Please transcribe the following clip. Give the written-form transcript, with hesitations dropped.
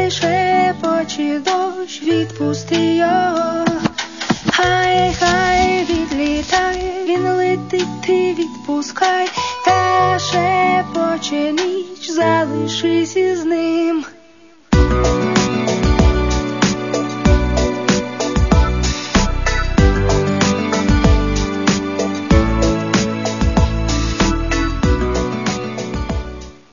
Хай шепоче дощ, відпусти його. Хай відлітає, він летить, ти відпускай. Та шепоче ніч, залишись із ним.